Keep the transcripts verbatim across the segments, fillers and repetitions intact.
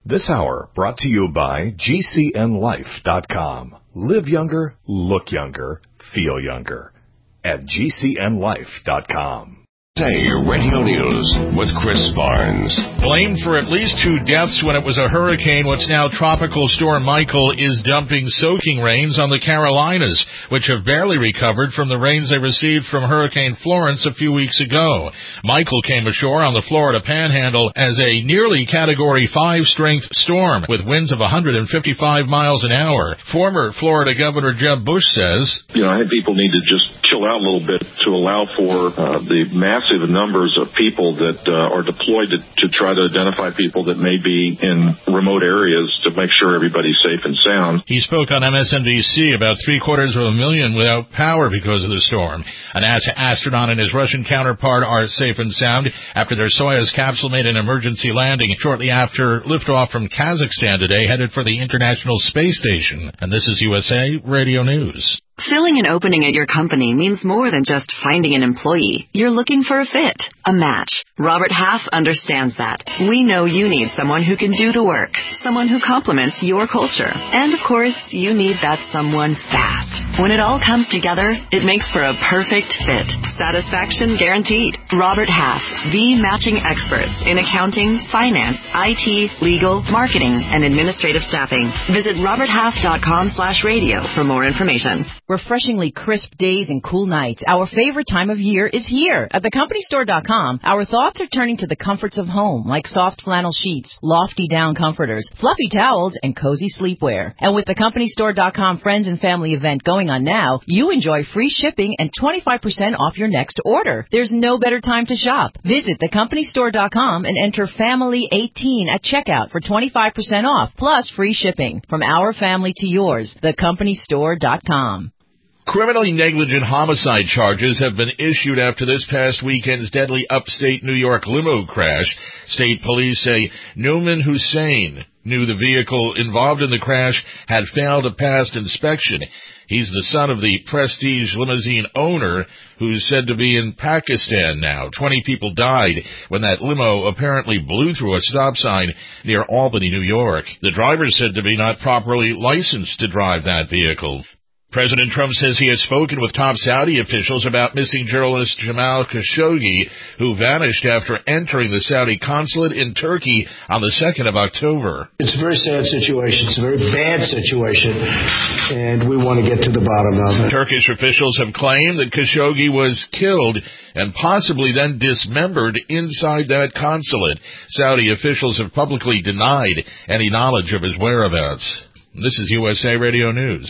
This hour brought to you by G C N life dot com. Live younger, look younger, feel younger at G C N life dot com. Say Radio News with Chris Barnes. Blamed for at least two deaths when it was a hurricane, what's now Tropical Storm Michael is dumping soaking rains on the Carolinas, which have barely recovered from the rains they received from Hurricane Florence a few weeks ago. Michael came ashore on the Florida Panhandle as a nearly Category five strength storm with winds of one hundred fifty-five miles an hour. Former Florida Governor Jeb Bush says, You know, I think people need to just chill out a little bit to allow for uh, the massive numbers of people that uh, are deployed to, to try to identify people that may be in remote areas to make sure everybody's safe and sound. He spoke on M S N B C about three quarters of a million without power because of the storm. A NASA astronaut and his Russian counterpart are safe and sound after their Soyuz capsule made an emergency landing shortly after liftoff from Kazakhstan today, headed for the International Space Station. And this is U S A Radio News. Filling an opening at your company means more than just finding an employee. You're looking for a fit, a match. Robert Half understands that. We know you need someone who can do the work, someone who complements your culture. And, of course, you need that someone fast. When it all comes together, it makes for a perfect fit. Satisfaction guaranteed. Robert Half, the matching experts in accounting, finance, I T, legal, marketing, and administrative staffing. Visit robert half dot com slash radio for more information. Refreshingly crisp days and cool nights. Our favorite time of year is here. At the company store dot com, our thoughts are turning to the comforts of home, like soft flannel sheets, lofty down comforters, fluffy towels, and cozy sleepwear. And with the company store dot com Friends and Family event going on now, you enjoy free shipping and twenty-five percent off your next order. There's no better time to shop. Visit the company store dot com and enter family eighteen at checkout for twenty-five percent off, plus free shipping. From our family to yours, the company store dot com. Criminally negligent homicide charges have been issued after this past weekend's deadly upstate New York limo crash. State police say Newman Hussein knew the vehicle involved in the crash had failed a past inspection. He's the son of the Prestige limousine owner, who's said to be in Pakistan now. Twenty people died when that limo apparently blew through a stop sign near Albany, New York. The driver is said to be not properly licensed to drive that vehicle. President Trump says he has spoken with top Saudi officials about missing journalist Jamal Khashoggi, who vanished after entering the Saudi consulate in Turkey on the second of October. It's a very sad situation. It's a very bad situation, and we want to get to the bottom of it. Turkish officials have claimed that Khashoggi was killed and possibly then dismembered inside that consulate. Saudi officials have publicly denied any knowledge of his whereabouts. This is U S A Radio News.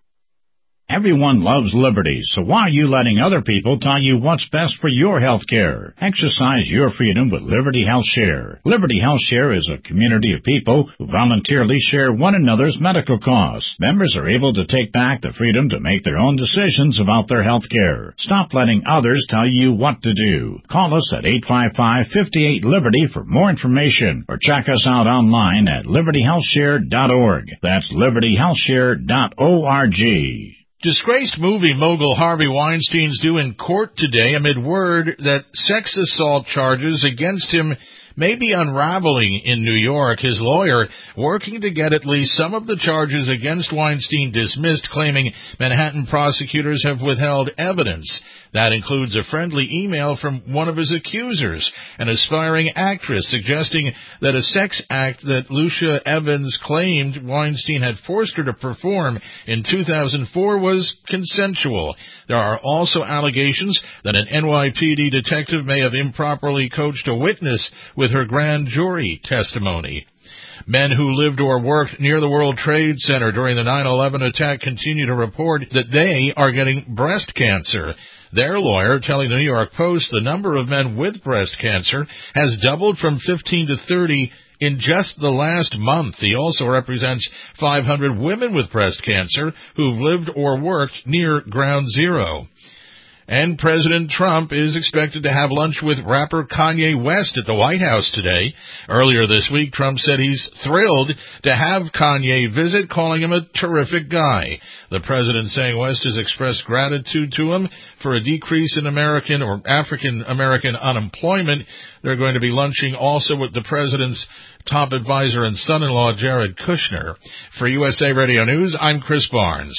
Everyone loves liberty, so why are you letting other people tell you what's best for your health care? Exercise your freedom with Liberty Health Share. Liberty Health Share is a community of people who voluntarily share one another's medical costs. Members are able to take back the freedom to make their own decisions about their health care. Stop letting others tell you what to do. Call us at eight five five, five eight, Liberty for more information, or check us out online at liberty health share dot org. That's liberty health share dot org. Disgraced movie mogul Harvey Weinstein's due in court today amid word that sex assault charges against him may be unraveling in New York. His lawyer working to get at least some of the charges against Weinstein dismissed, claiming Manhattan prosecutors have withheld evidence. That includes a friendly email from one of his accusers, an aspiring actress, suggesting that a sex act that Lucia Evans claimed Weinstein had forced her to perform in two thousand four was consensual. There are also allegations that an N Y P D detective may have improperly coached a witness with her grand jury testimony. Men who lived or worked near the World Trade Center during the nine eleven attack continue to report that they are getting breast cancer. Their lawyer telling the New York Post the number of men with breast cancer has doubled from fifteen to thirty in just the last month. He also represents five hundred women with breast cancer who've lived or worked near Ground Zero. And President Trump is expected to have lunch with rapper Kanye West at the White House today. Earlier this week, Trump said he's thrilled to have Kanye visit, calling him a terrific guy. The president saying West has expressed gratitude to him for a decrease in American or African American unemployment. They're going to be lunching also with the president's top advisor and son-in-law, Jared Kushner. For U S A Radio News, I'm Chris Barnes.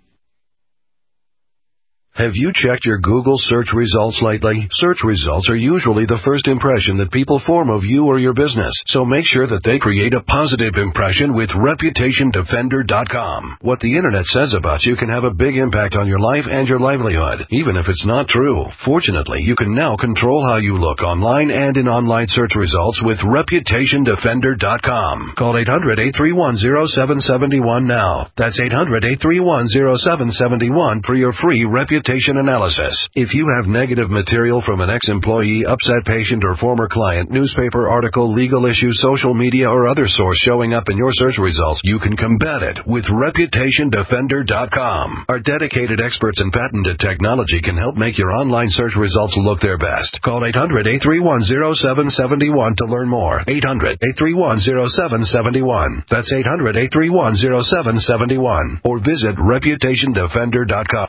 Have you checked your Google search results lately? Search results are usually the first impression that people form of you or your business, so make sure that they create a positive impression with Reputation Defender dot com. What the internet says about you can have a big impact on your life and your livelihood, even if it's not true. Fortunately, you can now control how you look online and in online search results with Reputation Defender dot com. Call eight hundred, eight three one, zero seven seven one now. That's eight hundred, eight three one, zero seven seven one for your free reputation analysis. If you have negative material from an ex-employee, upset patient, or former client, newspaper article, legal issue, social media, or other source showing up in your search results, you can combat it with Reputation Defender dot com. Our dedicated experts and patented technology can help make your online search results look their best. Call eight hundred, eight three one, zero seven seven one to learn more. eight hundred, eight three one, zero seven seven one. That's eight hundred, eight three one, zero seven seven one. Or visit Reputation Defender dot com.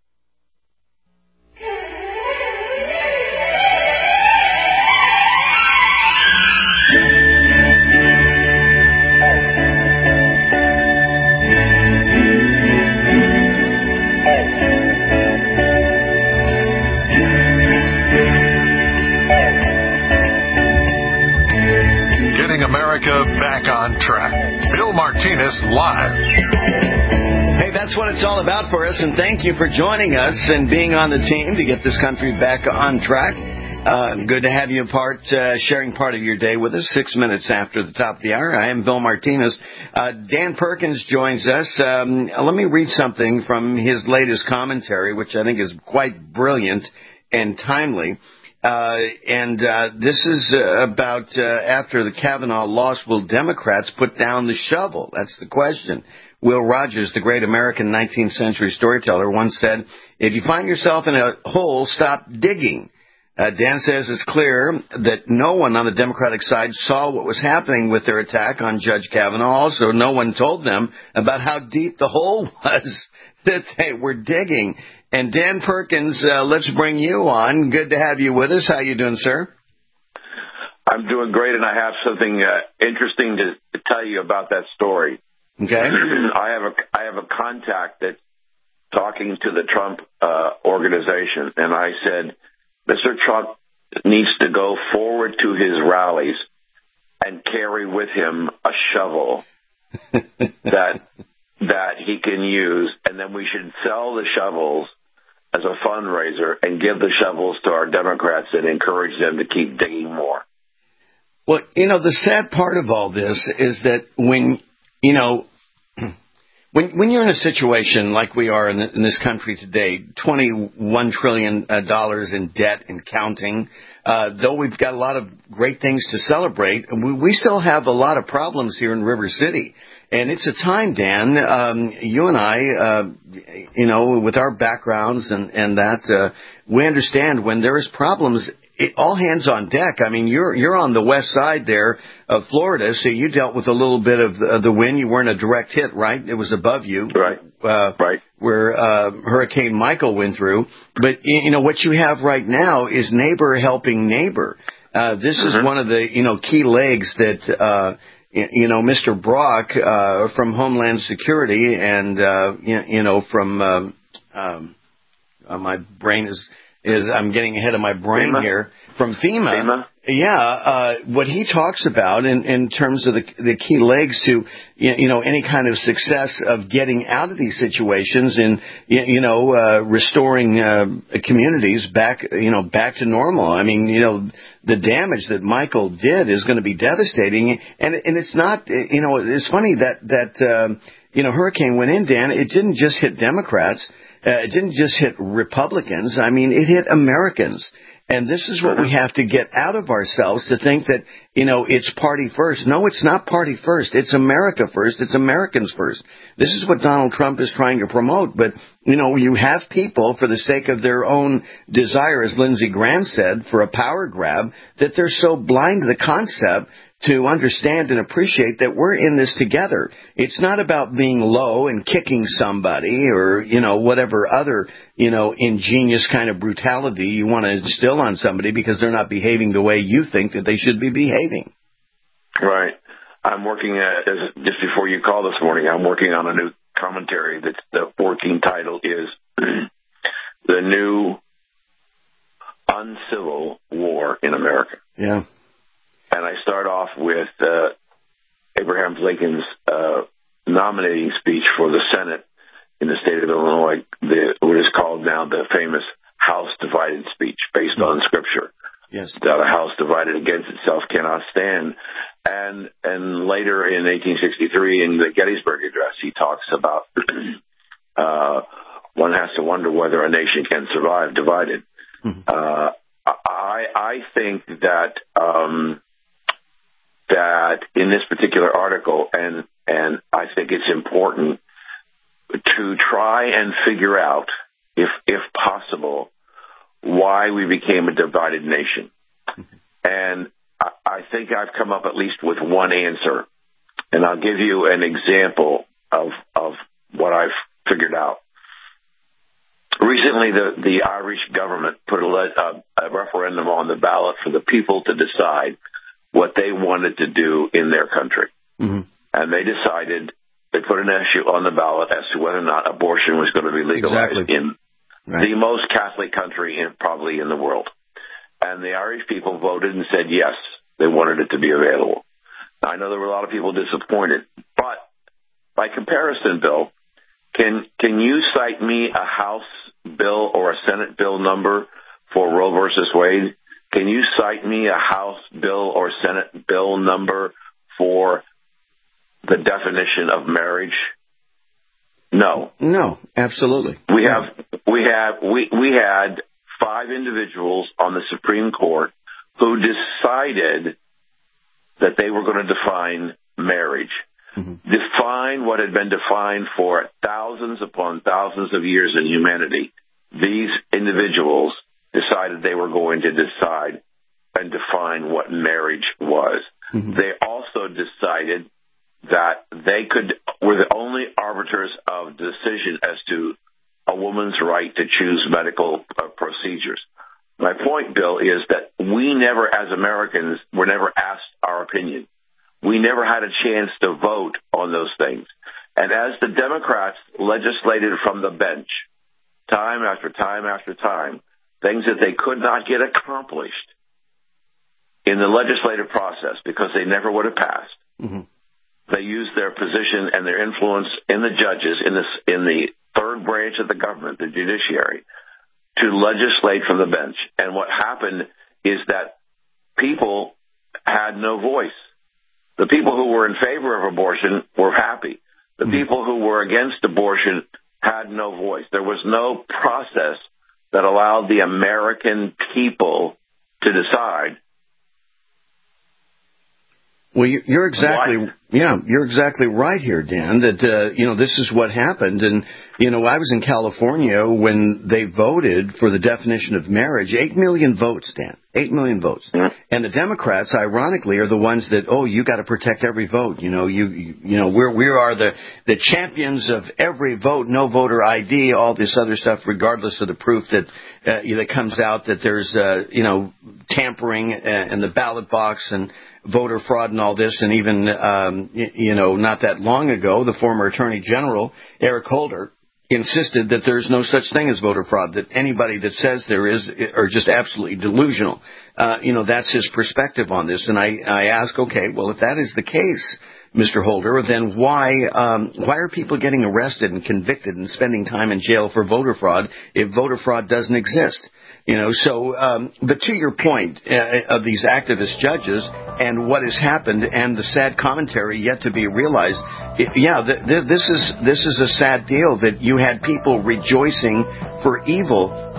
Back on track. Bill Martinez live. Hey, that's what it's all about for us, and thank you for joining us and being on the team to get this country back on track. Uh, good to have you part, uh, sharing part of your day with us, six minutes after the top of the hour. I am Bill Martinez. Uh, Dan Perkins joins us. Um, let me read something from his latest commentary, which I think is quite brilliant and timely. Uh, and uh, this is uh, about uh, after the Kavanaugh loss, will Democrats put down the shovel? That's the question. Will Rogers, the great American nineteenth century storyteller, once said, if you find yourself in a hole, stop digging. Uh, Dan says it's clear that no one on the Democratic side saw what was happening with their attack on Judge Kavanaugh. Also, no one told them about how deep the hole was that they were digging. And Dan Perkins, uh, let's bring you on. Good to have you with us. How you doing, sir? I'm doing great, and I have something uh, interesting to, to tell you about that story. Okay. I have a I have a contact that's talking to the Trump uh, organization, and I said, Mister Trump needs to go forward to his rallies and carry with him a shovel that that he can use, and then we should sell the shovels as a fundraiser and give the shovels to our Democrats and encourage them to keep digging more. Well, you know, the sad part of all this is that when, you know, when when you're in a situation like we are in, the, in this country today, twenty-one trillion dollars in debt and counting, uh, though we've got a lot of great things to celebrate, we, we still have a lot of problems here in River City. And it's a time, Dan, um, you and I, uh, you know, with our backgrounds and, and that, uh, we understand when there is problems, it, all hands on deck. I mean, you're you're on the west side there of Florida, so you dealt with a little bit of the, the wind. You weren't a direct hit, right? It was above you. Right, uh, right. Where uh, Hurricane Michael went through. But, you know, what you have right now is neighbor helping neighbor. Uh, this mm-hmm. is one of the, you know, key legs that uh you know, Mister Brock uh, from Homeland Security and, uh, you know, from um, um, uh, my brain is, is I'm getting ahead of my brain FEMA. here, from FEMA. FEMA. Yeah, uh, what he talks about in, in terms of the, the key legs to, you know, any kind of success of getting out of these situations and, you know, uh, restoring uh, communities back, you know, back to normal. I mean, you know, the damage that Michael did is going to be devastating. And, and it's not, you know, it's funny that, that um, you know, hurricane went in, Dan. It didn't just hit Democrats. Uh, it didn't just hit Republicans. I mean, it hit Americans. And this is what we have to get out of ourselves, to think that, you know, it's party first. No, it's not party first. It's America first. It's Americans first. This is what Donald Trump is trying to promote. But, you know, you have people, for the sake of their own desire, as Lindsey Graham said, for a power grab, that they're so blind to the concept to understand and appreciate that we're in this together. It's not about being low and kicking somebody or, you know, whatever other, you know, ingenious kind of brutality you want to instill on somebody because they're not behaving the way you think that they should be behaving. Right. I'm working at, as, just before you called this morning, I'm working on a new commentary that's, the working title is The New Uncivil War in America. Yeah. And I start off with uh, Abraham Lincoln's uh, nominating speech for the Senate in the state of Illinois, the, what is called now the famous House Divided speech, based on Scripture. Yes. That a house divided against itself cannot stand. And and later in eighteen sixty-three, in the Gettysburg Address, he talks about uh, one has to wonder whether a nation can survive divided. Mm-hmm. Uh, I I think that. Um, that in this particular article, and and I think it's important to try and figure out, if if possible, why we became a divided nation. And I, I think I've come up at least with one answer, and I'll give you an example of of what I've figured out. Recently, the, the Irish government put a, a, a referendum on the ballot for the people to decide what they wanted to do in their country. Mm-hmm. And they decided, they put an issue on the ballot as to whether or not abortion was going to be legalized exactly. in right. the most Catholic country in, probably in the world. And the Irish people voted and said yes, they wanted it to be available. Now, I know there were a lot of people disappointed, but by comparison, Bill, can can you cite me a House bill or a Senate bill number for Roe versus Wade? Can you cite me a House bill or Senate bill number for the definition of marriage? No. No, absolutely. We have we have we we had five individuals on the Supreme Court who decided that they were going to define marriage. Mm-hmm. Define what had been defined for thousands upon thousands of years in humanity. These individuals decided they were going to decide and define what marriage was. Mm-hmm. They also decided that they could were the only arbiters of decision as to a woman's right to choose medical uh, procedures. My point, Bill, is that we never, as Americans, were never asked our opinion. We never had a chance to vote on those things. And as the Democrats legislated from the bench, time after time after time, things that they could not get accomplished in the legislative process because they never would have passed. Mm-hmm. They used their position and their influence in the judges, in, this, in the third branch of the government, the judiciary, to legislate from the bench. And what happened is that people had no voice. The people who were in favor of abortion were happy. The mm-hmm. people who were against abortion had no voice. There was no process that allowed the American people to decide. Well, you're exactly, what? yeah, you're exactly right here, Dan, that, uh, you know, this is what happened. And, you know, I was in California when they voted for the definition of marriage. Eight million votes, Dan. Eight million votes. Mm-hmm. And the Democrats, ironically, are the ones that, oh, you got to protect every vote. You know, you, you, you know, we're, we are the, the champions of every vote, no voter I D, all this other stuff, regardless of the proof that, uh, that comes out that there's, uh, you know, tampering uh, in the ballot box and voter fraud and all this. And even, um, you, you know, not that long ago, the former Attorney General, Eric Holder, insisted that there's no such thing as voter fraud, that anybody that says there is are just absolutely delusional. Uh, you know, that's his perspective on this. And I, I ask, okay, well, if that is the case, Mister Holder, then why um, why are people getting arrested and convicted and spending time in jail for voter fraud if voter fraud doesn't exist? You know, so, um, but to your point uh, of these activist judges and what has happened and the sad commentary yet to be realized, it, yeah, th- th- this is this is a sad deal that you had people rejoicing for evil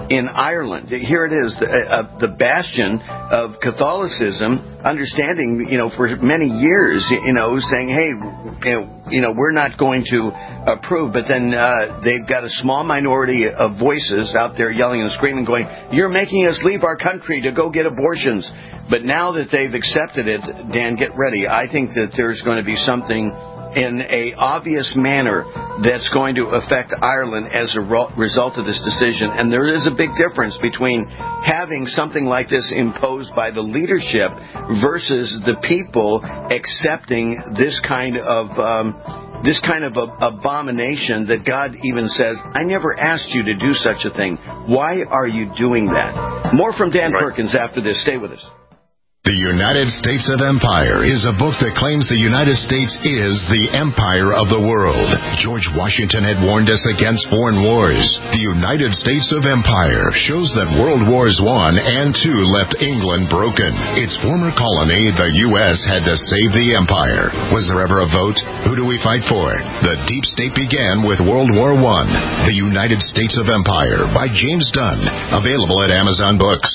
in Ireland. Here it is, the, uh, the bastion of Catholicism, understanding, you know, for many years, you know, saying, hey, you know, we're not going to approve, but then uh, they've got a small minority of voices out there yelling and screaming, going, you're making us leave our country to go get abortions. But now that they've accepted it, Dan, get ready. I think that there's going to be something in a obvious manner that's going to affect Ireland as a ro- result of this decision. And there is a big difference between having something like this imposed by the leadership versus the people accepting this kind of um, this kind of a, abomination that God even says, I never asked you to do such a thing. Why are you doing that? More from Dan right. Perkins after this. Stay with us. The United States of Empire is a book that claims the United States is the empire of the world. George Washington had warned us against foreign wars. The United States of Empire shows that World Wars One and Two left England broken. Its former colony, the U S, had to save the empire. Was there ever a vote? Who do we fight for? The deep state began with World War One. The United States of Empire by James Dunn. Available at Amazon Books.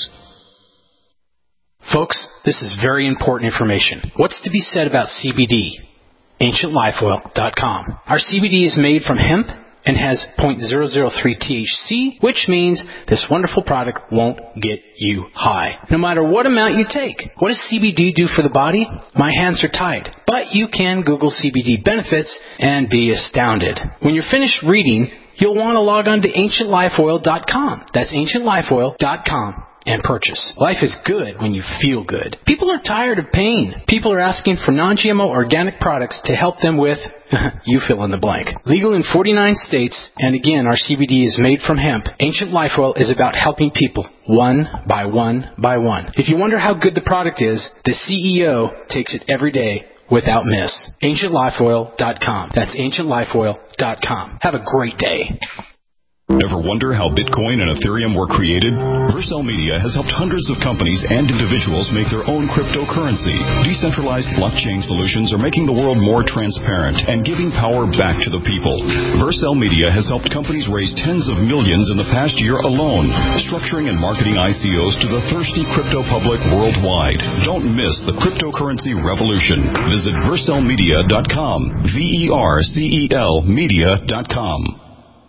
Folks, this is very important information. What's to be said about C B D? ancient life oil dot com. Our C B D is made from hemp and has zero point zero zero three T H C, which means this wonderful product won't get you high, no matter what amount you take. What does C B D do for the body? My hands are tied. But you can Google C B D benefits and be astounded. When you're finished reading, you'll want to log on to ancient life oil dot com. That's ancient life oil dot com. And purchase. Life is good when you feel good. People are tired of pain. People are asking for non G M O organic products to help them with, you fill in the blank. Legal in forty-nine states, and again, our C B D is made from hemp. Ancient Life Oil is about helping people, one by one by one. If you wonder how good the product is, the C E O takes it every day without miss. ancient life oil dot com. That's ancient life oil dot com. Have a great day. Ever wonder how Bitcoin and Ethereum were created? Vercel Media has helped hundreds of companies and individuals make their own cryptocurrency. Decentralized blockchain solutions are making the world more transparent and giving power back to the people. Vercel Media has helped companies raise tens of millions in the past year alone, structuring and marketing I C Os to the thirsty crypto public worldwide. Don't miss the cryptocurrency revolution. Visit vercel media dot com. V E R C E L media dot com.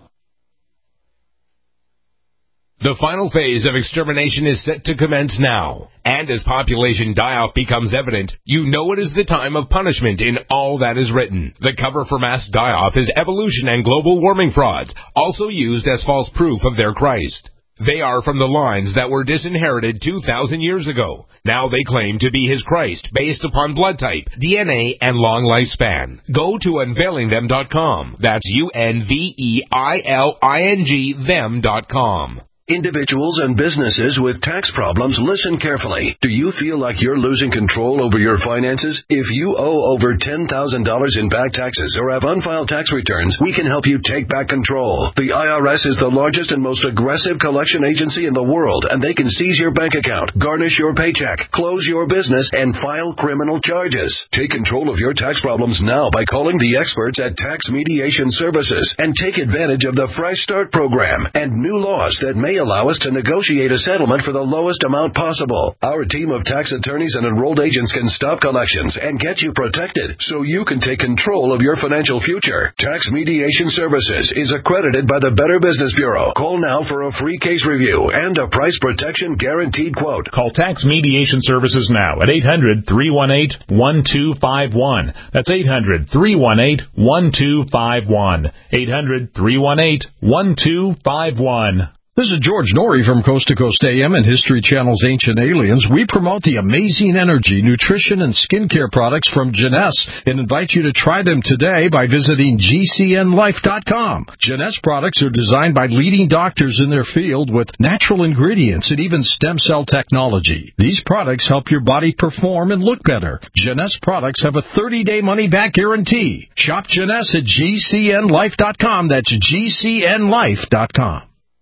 The final phase of extermination is set to commence now. And as population die-off becomes evident, you know it is the time of punishment in all that is written. The cover for mass die-off is evolution and global warming frauds, also used as false proof of their Christ. They are from the lines that were disinherited two thousand years ago. Now they claim to be his Christ, based upon blood type, D N A, and long lifespan. Go to unveiling them dot com. That's U N V E I L I N G them dot com. Individuals and businesses with tax problems, listen carefully. Do you feel like you're losing control over your finances? If you owe over ten thousand dollars in back taxes or have unfiled tax returns, we can help you take back control. The I R S is the largest and most aggressive collection agency in the world, and they can seize your bank account, garnish your paycheck, close your business, and file criminal charges. Take control of your tax problems now by calling the experts at Tax Mediation Services and take advantage of the Fresh Start program and new laws that may allow us to negotiate a settlement for the lowest amount possible. Our team of tax attorneys and enrolled agents can stop collections and get you protected so you can take control of your financial future. Tax Mediation Services is accredited by the Better Business Bureau. Call now for a free case review and a price protection guaranteed quote. Call Tax Mediation Services now at eight hundred, three one eight, one two five one. That's eight hundred, three one eight, one two five one. eight hundred, three one eight, one two five one. This is George Norrie from Coast to Coast A M and History Channel's Ancient Aliens. We promote the amazing energy, nutrition, and skincare products from Jeunesse and invite you to try them today by visiting G C N life dot com. Jeunesse products are designed by leading doctors in their field with natural ingredients and even stem cell technology. These products help your body perform and look better. Jeunesse products have a thirty-day money-back guarantee. Shop Jeunesse at G C N life dot com. That's G C N life dot com.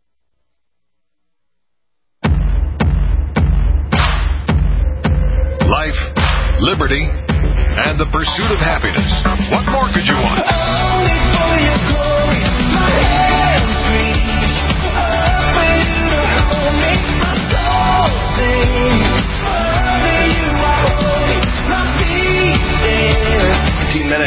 Life, liberty, and the pursuit of happiness. What more could you want? Only for your glory, my hands reach up for you to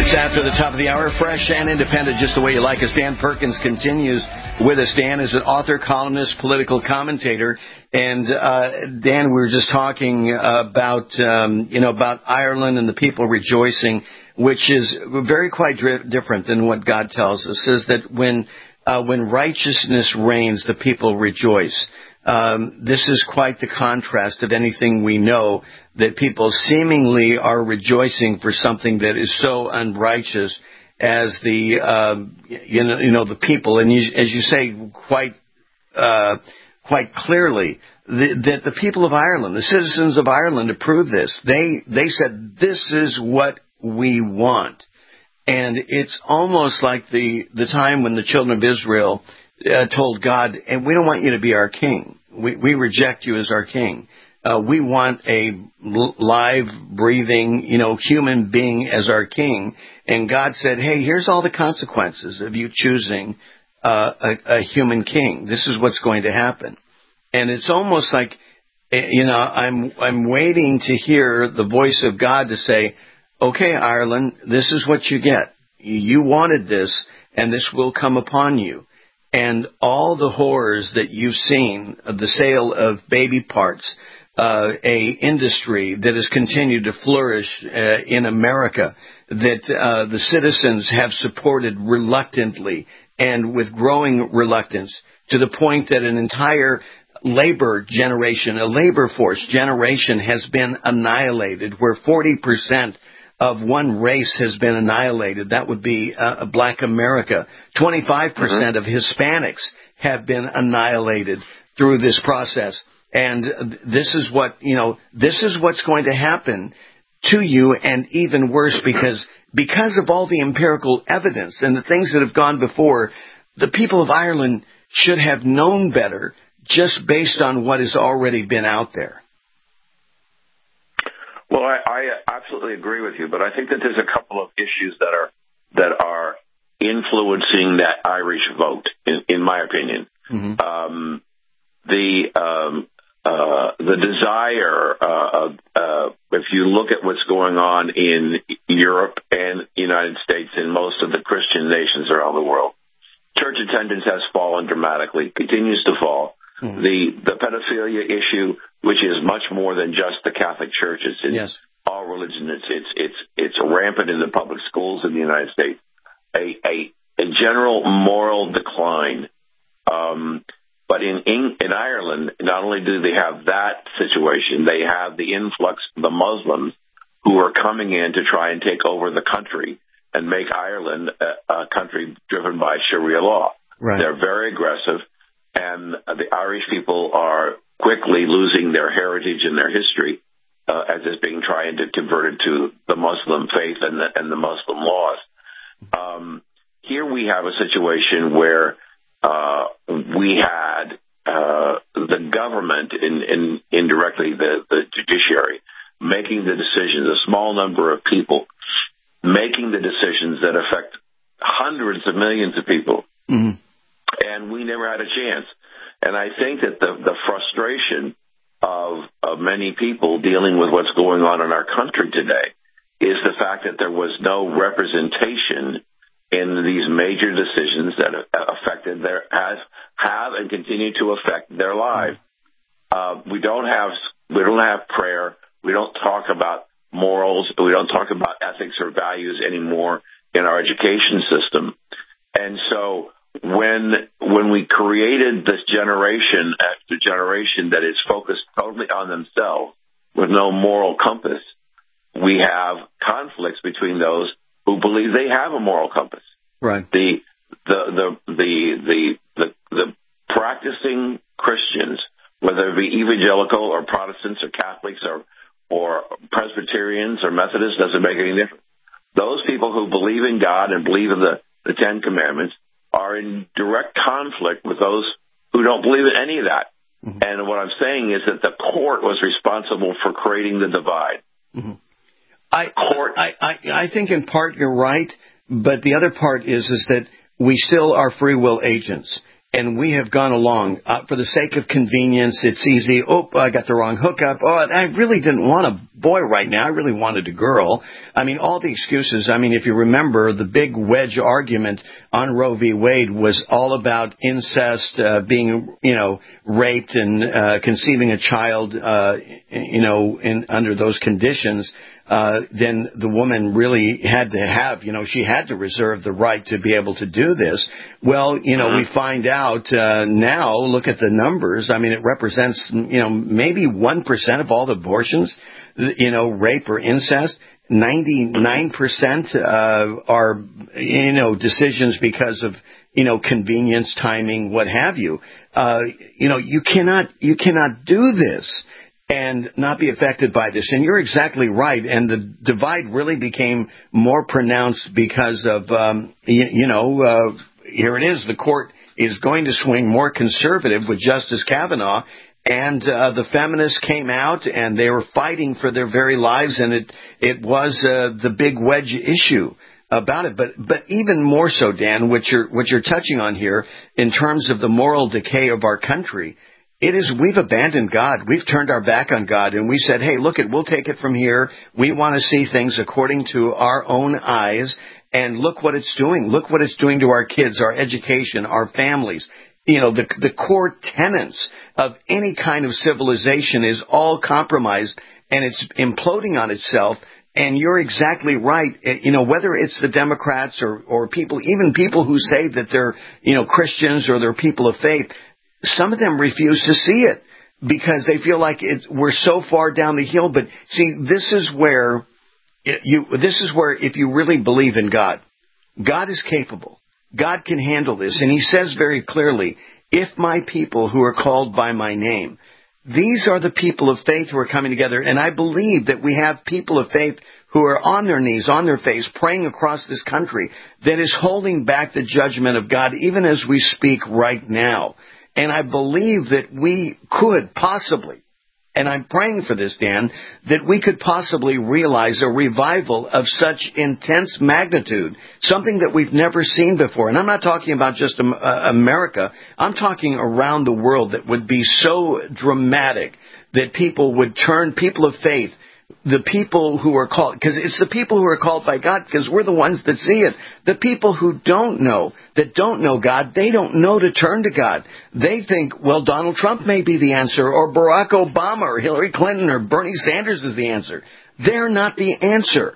minutes after the top of the hour, fresh and independent, just the way you like us. Dan Perkins continues with us. Dan is an author, columnist, political commentator. And, uh, Dan, we were just talking about, um, you know, about Ireland and the people rejoicing, which is very quite different than what God tells us. It says that when, uh, when righteousness reigns, the people rejoice. Um, this is quite the contrast of anything we know, that people seemingly are rejoicing for something that is so unrighteous as the, uh, you know, you know, the people. And you, as you say, quite, uh, quite clearly, the, that the people of Ireland, the citizens of Ireland approved this. They, they said, this is what we want. And it's almost like the, the time when the children of Israel uh, told God, and we don't want you to be our king. We, we reject you as our king. Uh, we want a live, breathing, you know, human being as our king. And God said, hey, here's all the consequences of you choosing uh, a, a human king. This is what's going to happen. And it's almost like, you know, I'm I'm waiting to hear the voice of God to say, okay, Ireland, this is what you get. You wanted this, and this will come upon you. And all the horrors that you've seen, the sale of baby parts, uh, a industry that has continued to flourish uh, in America, that uh, the citizens have supported reluctantly and with growing reluctance, to the point that an entire labor generation, a labor force generation has been annihilated, where forty percent of one race has been annihilated. That would be uh, Black America. twenty-five percent mm-hmm. of Hispanics have been annihilated through this process. And this is what, you know, this is what's going to happen to you, and even worse, because because of all the empirical evidence and the things that have gone before, the people of Ireland should have known better, just based on what has already been out there. Well, I, I absolutely agree with you, but I think that there's a couple of issues that are that are influencing that Irish vote, in, in my opinion. Mm-hmm. Um, the um, uh, the desire, uh, uh, if you look at what's going on in Europe and United States and most of the Christian nations around the world, church attendance has fallen dramatically, continues to fall. Mm-hmm. The the pedophilia issue, which is much more than just the Catholic Church, it's in yes. all religions. It's it's it's it's rampant in the public schools in the United States. A a, a general moral decline. Um, but in, in in Ireland, not only do they have that situation, they have the influx of the Muslims who are coming in to try and take over the country and make Ireland a, a country driven by Sharia law. Right. They're very aggressive. And the Irish people are quickly losing their heritage and their history uh, as it's being trying to convert it to the Muslim faith and the, and the Muslim laws. Um, here we have a situation where uh, we had uh, the government, in, in indirectly the, the judiciary, making the decisions, a small number of people making the decisions that affect hundreds of millions of people. Mm-hmm. And we never had a chance. And I think that the, the frustration of, of many people dealing with what's going on in our country today is the fact that there was no representation in these major decisions that affected their, has, have and continue to affect their lives. Uh, we don't have, we don't have prayer. We don't talk about morals. We don't talk about ethics or values anymore in our education system. And so, When when we created this generation after generation that is focused totally on themselves with no moral compass, we have conflicts between those who believe they have a moral compass. Right. The the the the the the, the practicing Christians, whether it be evangelical or Protestants or Catholics or or Presbyterians or Methodists, doesn't make any difference. Those people who believe in God and believe in the, the Ten Commandments are in direct conflict with those who don't believe in any of that. Mm-hmm. And what I'm saying is that the court was responsible for creating the divide. Mm-hmm. I, court. I, I, I think in part you're right, but the other part is is that we still are free will agents. And we have gone along uh, for the sake of convenience. It's easy. Oh, I got the wrong hookup. Oh, I really didn't want a boy right now. I really wanted a girl. I mean, all the excuses. I mean, if you remember, the big wedge argument on Roe v. Wade was all about incest, uh, being, you know, raped and uh, conceiving a child, uh, you know, in under those conditions. Uh, then the woman really had to have, you know, she had to reserve the right to be able to do this. Well, you know, we find out uh, now, look at the numbers. I mean, it represents, you know, maybe one percent of all the abortions, you know, rape or incest. ninety-nine percent uh, are, you know, decisions because of, you know, convenience, timing, what have you. Uh, you know, you cannot, you cannot do this and not be affected by this. And you're exactly right. And the divide really became more pronounced because of, um, you, you know, uh, here it is. The court is going to swing more conservative with Justice Kavanaugh. And uh, the feminists came out and they were fighting for their very lives. And it, it was uh, the big wedge issue about it. But but even more so, Dan, what you're, what you're touching on here in terms of the moral decay of our country, it is, we've abandoned God. We've turned our back on God, and we said, hey, look, it, we'll take it from here. We want to see things according to our own eyes, and look what it's doing. Look what it's doing to our kids, our education, our families. You know, the, the core tenets of any kind of civilization is all compromised, and it's imploding on itself. And you're exactly right. You know, whether it's the Democrats or, or people, even people who say that they're, you know, Christians or they're people of faith, some of them refuse to see it because they feel like it, we're so far down the hill. But see, this is where it, you. This is where if you really believe in God, God is capable. God can handle this, and He says very clearly, "If my people who are called by my name," these are the people of faith who are coming together. And I believe that we have people of faith who are on their knees, on their face, praying across this country that is holding back the judgment of God, even as we speak right now. And I believe that we could possibly, and I'm praying for this, Dan, that we could possibly realize a revival of such intense magnitude, something that we've never seen before. And I'm not talking about just America. I'm talking around the world that would be so dramatic that people would turn, people of faith, the people who are called, because it's the people who are called by God, because we're the ones that see it. The people who don't know, that don't know God, they don't know to turn to God. They think, well, Donald Trump may be the answer, or Barack Obama, or Hillary Clinton, or Bernie Sanders is the answer. They're not the answer.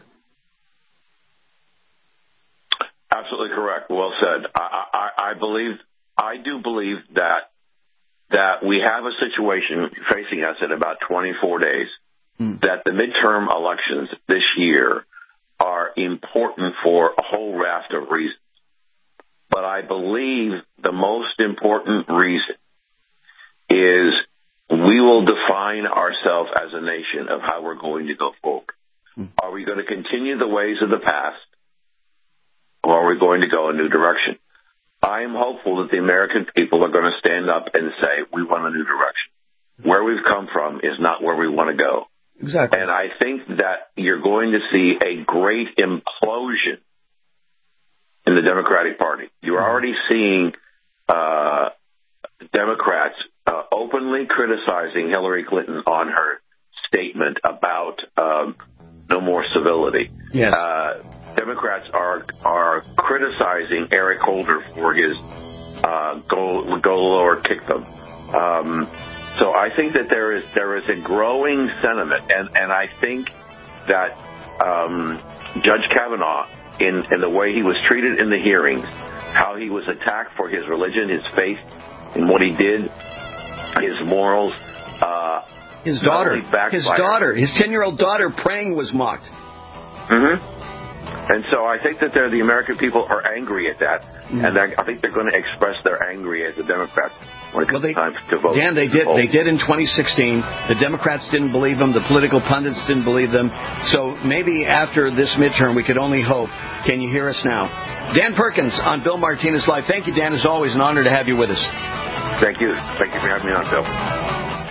Absolutely correct. Well said. I, I, I believe, I do believe that that we have a situation facing us in about twenty-four days. That the midterm elections this year are important for a whole raft of reasons. But I believe the most important reason is we will define ourselves as a nation of how we're going to go forward. Are we going to continue the ways of the past, or are we going to go a new direction? I am hopeful that the American people are going to stand up and say, we want a new direction. Where we've come from is not where we want to go. Exactly. And I think that you're going to see a great implosion in the Democratic Party. You're already seeing uh, Democrats uh, openly criticizing Hillary Clinton on her statement about um, no more civility. Yes. Uh, Democrats are are criticizing Eric Holder for his uh, go go lower, kick them. Um, So I think that there is there is a growing sentiment, and, and I think that um, Judge Kavanaugh, in, in the way he was treated in the hearings, how he was attacked for his religion, his faith, and what he did, his morals. Uh, his daughter, his daughter, his ten-year-old daughter praying was mocked. Mm-hmm. And so I think that the American people are angry at that, mm-hmm. and I think they're going to express their anger as the Democrats when it comes well, they, time to vote. Dan, they did. They did in twenty sixteen. The Democrats didn't believe them. The political pundits didn't believe them. So maybe after this midterm, we could only hope. Can you hear us now? Dan Perkins on Bill Martinez Live. Thank you, Dan. As always, an honor to have you with us. Thank you. Thank you for having me on, Bill.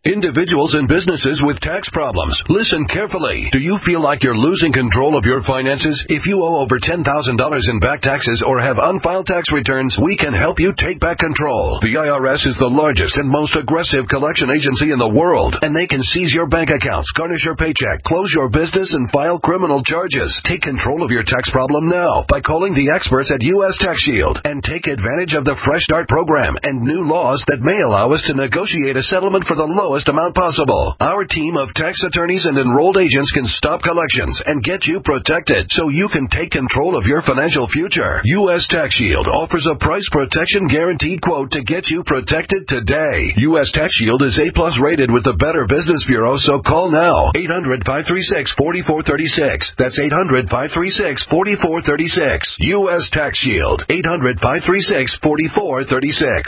Individuals and businesses with tax problems, listen carefully. Do you feel like you're losing control of your finances? If you owe over ten thousand dollars in back taxes or have unfiled tax returns, we can help you take back control. The I R S is the largest and most aggressive collection agency in the world, and they can seize your bank accounts, garnish your paycheck, close your business, and file criminal charges. Take control of your tax problem now by calling the experts at U S Tax Shield and take advantage of the Fresh Start program and new laws that may allow us to negotiate a settlement for the lowest amount possible. Our team of tax attorneys and enrolled agents can stop collections and get you protected so you can take control of your financial future. U S Tax Shield offers a price protection guaranteed quote to get you protected today. U S Tax Shield is A plus rated with the Better Business Bureau, so call now. eight hundred, five three six, four four three six. That's eight hundred, five three six, four four three six. U S Tax Shield. eight hundred, five three six, four four three six.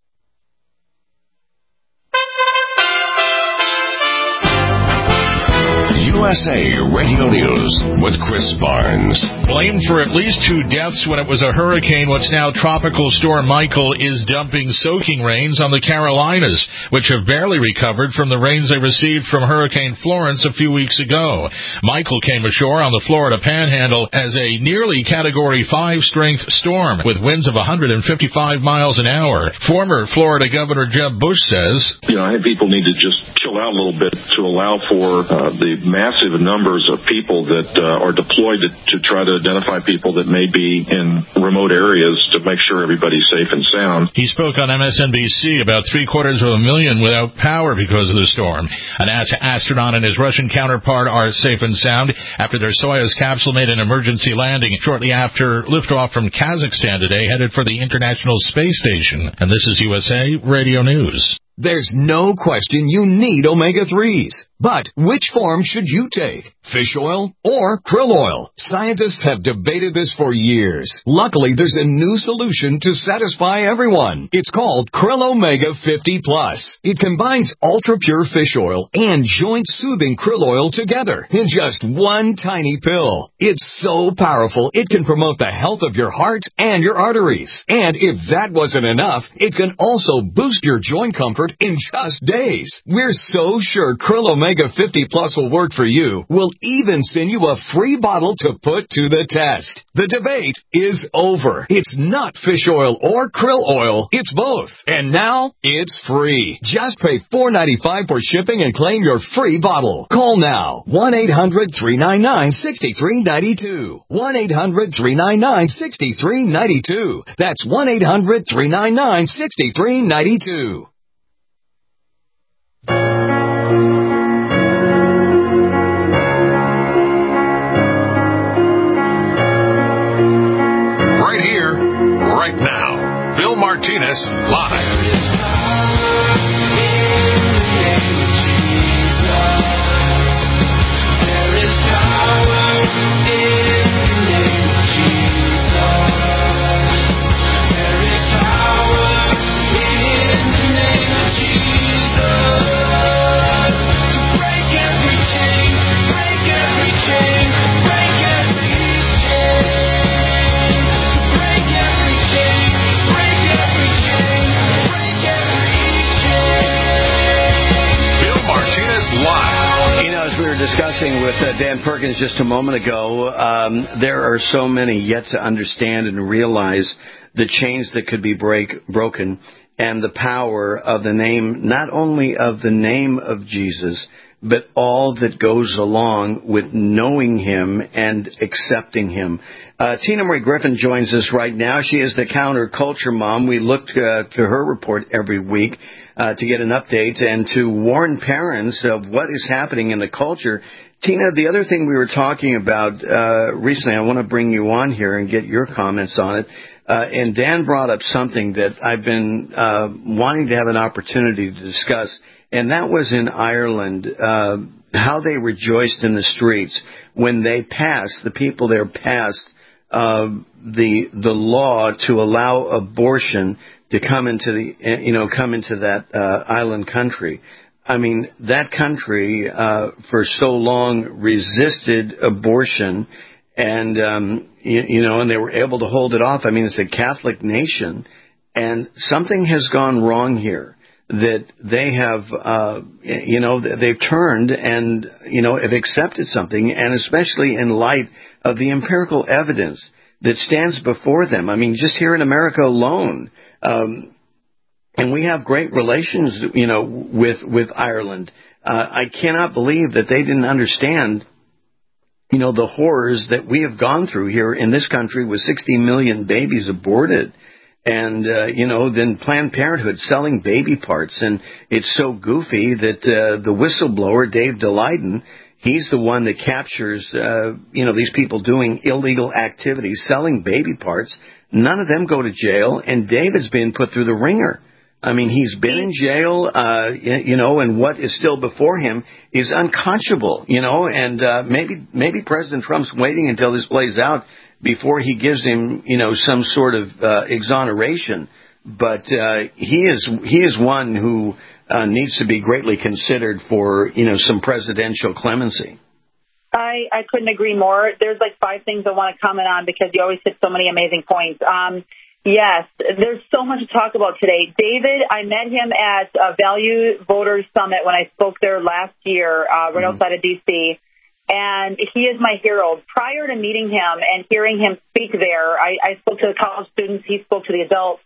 U S A Radio News with Chris Barnes. Blamed for at least two deaths when it was a hurricane, what's now Tropical Storm Michael is dumping soaking rains on the Carolinas, which have barely recovered from the rains they received from Hurricane Florence a few weeks ago. Michael came ashore on the Florida Panhandle as a nearly Category five strength storm with winds of one hundred fifty-five miles an hour. Former Florida Governor Jeb Bush says, You know, I think people need to just chill out a little bit to allow for uh, the massive numbers of people that uh, are deployed to, to try to identify people that may be in remote areas to make sure everybody's safe and sound. He spoke on M S N B C about three-quarters of a million without power because of the storm. An NASA astronaut and his Russian counterpart are safe and sound after their Soyuz capsule made an emergency landing shortly after liftoff from Kazakhstan today, headed for the International Space Station. And this is U S A Radio News. There's no question you need omega threes. But which form should you take? Fish oil or krill oil? Scientists have debated this for years. Luckily, there's a new solution to satisfy everyone. It's called Krill Omega fifty plus. It combines ultra-pure fish oil and joint-soothing krill oil together in just one tiny pill. It's so powerful, it can promote the health of your heart and your arteries. And if that wasn't enough, it can also boost your joint comfort in just days. We're so sure Krill Omega fifty plus will work for you. We'll even send you a free bottle to put to the test. The debate is over. It's not fish oil or krill oil. It's both. And now it's free. Just pay four dollars and ninety-five cents for shipping and claim your free bottle. Call now. one eight hundred, three nine nine, six three nine two. one eight hundred, three nine nine, six three nine two. That's one eight hundred, three nine nine, six three nine two. Right here, right now. Bill Martinez, live. Discussing with uh, Dan Perkins just a moment ago, um, there are so many yet to understand and realize the chains that could be break, broken and the power of the name, not only of the name of Jesus, but all that goes along with knowing Him and accepting Him. Uh, Tina Marie Griffin joins us right now. She is the counterculture mom. We look uh, to her report every week uh, to get an update and to warn parents of what is happening in the culture. Tina, the other thing we were talking about uh, recently, I want to bring you on here and get your comments on it. Uh, and Dan brought up something that I've been uh, wanting to have an opportunity to discuss, and that was in Ireland, uh, how they rejoiced in the streets when they passed, the people there passed uh, the the law to allow abortion to come into the you know come into that uh, island country. I mean, that country uh, for so long resisted abortion, and um, you, you know, and they were able to hold it off. I mean, it's a Catholic nation, and something has gone wrong here. that they have, uh, you know, they've turned and, you know, have accepted something, and especially in light of the empirical evidence that stands before them. I mean, just here in America alone, um, and we have great relations, you know, with, with Ireland. Uh, I cannot believe that they didn't understand, you know, the horrors that we have gone through here in this country with sixty million babies aborted. And, uh, you know, then Planned Parenthood selling baby parts. And it's so goofy that uh, the whistleblower, Dave DeLayden, he's the one that captures, uh, you know, these people doing illegal activities, selling baby parts. None of them go to jail, and David's been put through the ringer. I mean, he's been in jail, uh, you know, and what is still before him is unconscionable, you know, and uh, maybe maybe President Trump's waiting until this plays out before he gives him, you know, some sort of uh, exoneration. But uh, he is he is one who uh, needs to be greatly considered for, you know, some presidential clemency. I, I couldn't agree more. There's like five things I want to comment on because you always hit so many amazing points. Um, yes, there's so much to talk about today. David, I met him at a Value Voters Summit when I spoke there last year, uh, right mm-hmm. outside of D C, and he is my hero. Prior to meeting him and hearing him speak there, I, I spoke to the college students, he spoke to the adults.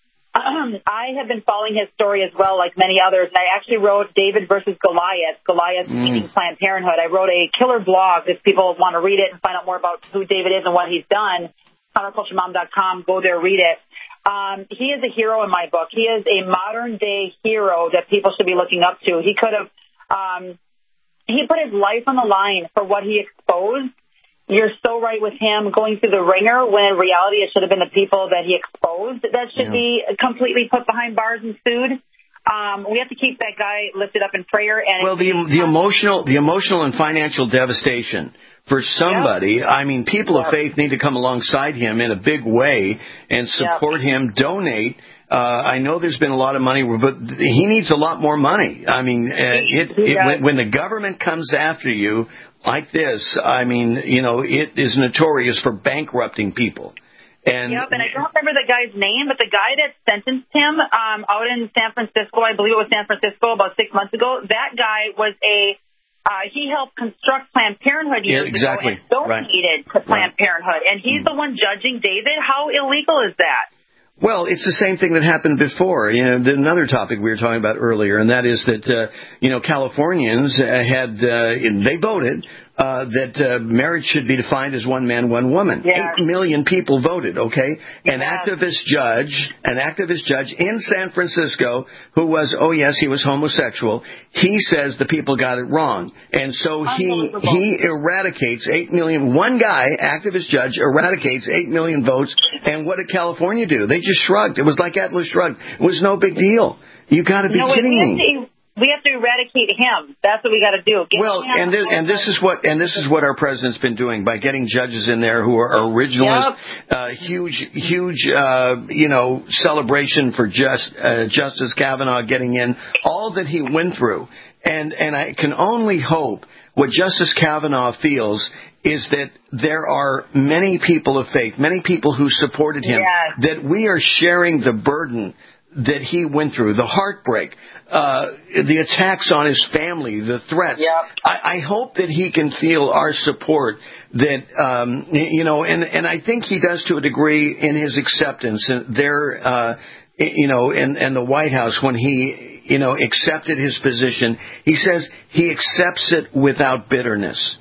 Um, I have been following his story as well, like many others, and I actually wrote David versus Goliath, Goliath mm. beating Planned Parenthood. I wrote a killer blog if people want to read it and find out more about who David is and what he's done. counterculture mom dot com, go there, read it. Um, he is a hero in my book. He is a modern-day hero that people should be looking up to. He could have, um, he put his life on the line for what he exposed. You're so right with him going through the ringer when in reality it should have been the people that he exposed that should yeah. be completely put behind bars and sued. Um, we have to keep that guy lifted up in prayer. And well, the the emotional, the emotional and financial devastation for somebody. Yep. I mean, people yep. of faith need to come alongside him in a big way and support yep. him, donate. Uh, I know there's been a lot of money, but he needs a lot more money. I mean, uh, it, it, when, when the government comes after you like this, I mean, you know, it is notorious for bankrupting people. And yep, and I don't remember the guy's name, but the guy that sentenced him um, out in San Francisco, I believe it was San Francisco about six months ago, that guy was a, uh, he helped construct Planned Parenthood years yeah, exactly. ago and donated right. to Planned right. Parenthood. And he's mm. the one judging David. How illegal is that? Well, it's the same thing that happened before. You know, another topic we were talking about earlier, and that is that, uh, you know, Californians had, uh, they voted uh, that uh, marriage should be defined as one man, one woman. Yes. Eight million people voted, okay? An yes. activist judge, an activist judge in San Francisco who was, oh, yes, he was homosexual. He says the people got it wrong. And so he he eradicates eight million. One guy, activist judge, eradicates eight million votes. And what did California do? They just shrugged. It was like Atlas shrugged. It was no big deal. You got to be no, kidding me. To, we have to eradicate him. That's what we got to do. Get well, and this, and this is what and this is what our president's been doing by getting judges in there who are originalists. Yep. Uh, huge, huge, uh, you know, celebration for just uh, Justice Kavanaugh getting in. All that he went through, and and I can only hope what Justice Kavanaugh feels is that there are many people of faith, many people who supported him, yes. that we are sharing the burden that he went through, the heartbreak, uh, the attacks on his family, the threats. Yep. I, I hope that he can feel our support, that, um, you know, and, and I think he does to a degree in his acceptance there, uh, you know, and, and the White House when he, you know, accepted his position. He says he accepts it without bitterness.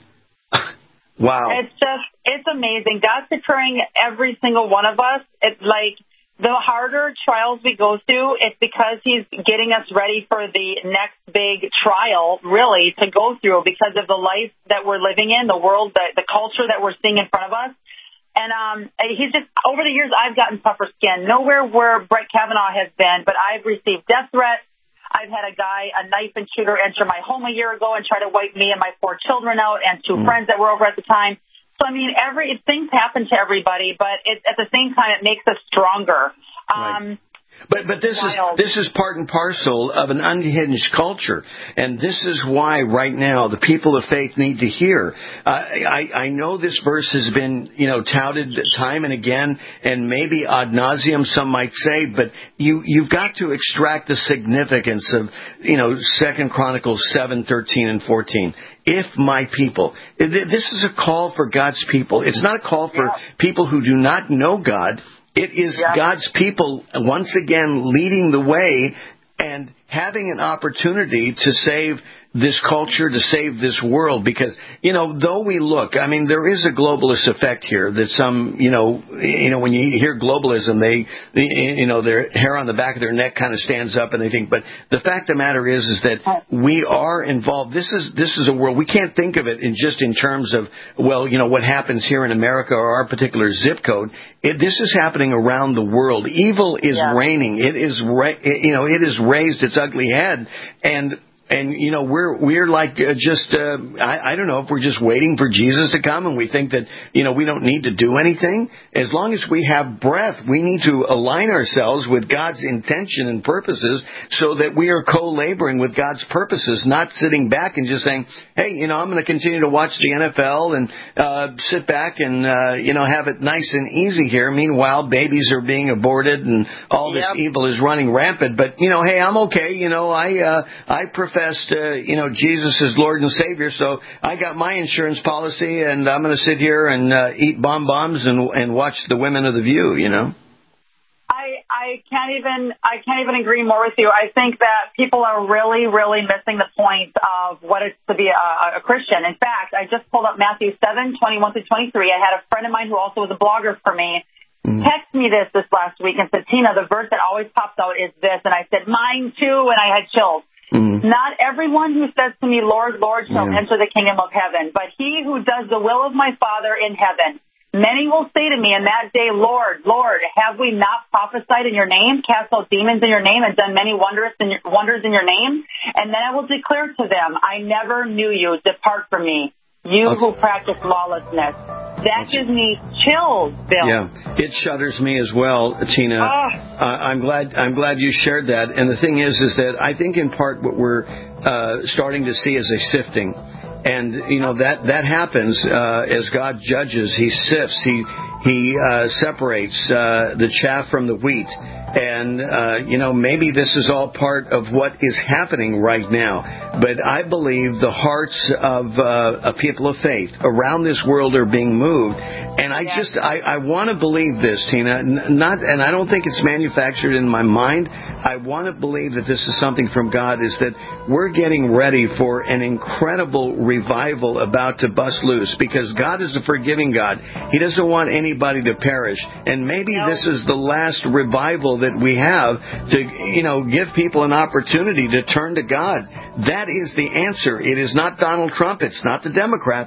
Wow. It's just, it's amazing. God's preparing every single one of us. It's like, the harder trials we go through, it's because he's getting us ready for the next big trial, really, to go through because of the life that we're living in, the world, the, the culture that we're seeing in front of us. And um, he's just, over the years, I've gotten tougher skin. Nowhere where Brett Kavanaugh has been, but I've received death threats. I've had a guy, a knife and shooter, enter my home a year ago and try to wipe me and my four children out and two mm. friends that were over at the time. So, I mean, every things happen to everybody, but it, at the same time, it makes us stronger. Um, right. But but this Wild. is this is part and parcel of an unhinged culture, and this is why right now the people of faith need to hear. Uh, I I know this verse has been you know touted time and again, and maybe ad nauseum some might say, but you you've got to extract the significance of you know Second Chronicles seven, thirteen, and fourteen. If my people, this is a call for God's people. It's not a call for yeah. people who do not know God. It is yeah. God's people once again leading the way and having an opportunity to save this culture, to save this world. Because, you know, though we look, I mean, there is a globalist effect here that some, you know, you know, when you hear globalism, they, you know, their hair on the back of their neck kind of stands up and they think, but the fact of the matter is, is that we are involved. This is, this is a world, we can't think of it in just in terms of, well, you know, what happens here in America or our particular zip code. It, this is happening around the world. Evil is yeah. reigning. It is, ra- you know, it has raised its ugly head. And, And, you know, we're, we're like uh, just, uh, I, I don't know if we're just waiting for Jesus to come and we think that, you know, we don't need to do anything. As long as we have breath, we need to align ourselves with God's intention and purposes so that we are co-laboring with God's purposes, not sitting back and just saying, hey, you know, I'm going to continue to watch the N F L and, uh, sit back and, uh, you know, have it nice and easy here. Meanwhile, babies are being aborted and all this yep. evil is running rampant. But, you know, hey, I'm okay. You know, I, uh, I prefer Uh, you know, Jesus is Lord and Savior, so I got my insurance policy, and I'm going to sit here and uh, eat bonbons and and watch the women of the View. You know, I I can't even I can't even agree more with you. I think that people are really really missing the point of what it's to be a, a Christian. In fact, I just pulled up Matthew seven twenty-one through twenty-three. I had a friend of mine who also was a blogger for me. Mm. Text me this this last week and said, Tina, the verse that always pops out is this, and I said mine too, and I had chills. Mm. Not everyone who says to me, Lord, Lord, shall yeah. enter the kingdom of heaven, but he who does the will of my Father in heaven. Many will say to me in that day, Lord, Lord, have we not prophesied in your name, cast out demons in your name, and done many wonders in your, wonders in your name? And then I will declare to them, I never knew you. Depart from me, you okay. who practice lawlessness. That gives me chills, Bill. Yeah, it shudders me as well, Tina. Oh. Uh, I'm glad. I'm glad you shared that. And the thing is, is that I think in part what we're uh, starting to see is a sifting, and you know that that happens uh, as God judges. He sifts. He he uh, separates uh, the chaff from the wheat. And, uh, you know, maybe this is all part of what is happening right now. But I believe the hearts of uh, a people of faith around this world are being moved. And I yeah. just, I, I want to believe this, Tina. Not, and I don't think it's manufactured in my mind. I want to believe that this is something from God, is that we're getting ready for an incredible revival about to bust loose, because God is a forgiving God. He doesn't want anybody to perish. And maybe no. this is the last revival that we have to, you know, give people an opportunity to turn to God. That is the answer. It is not Donald Trump. It's not the Democrats.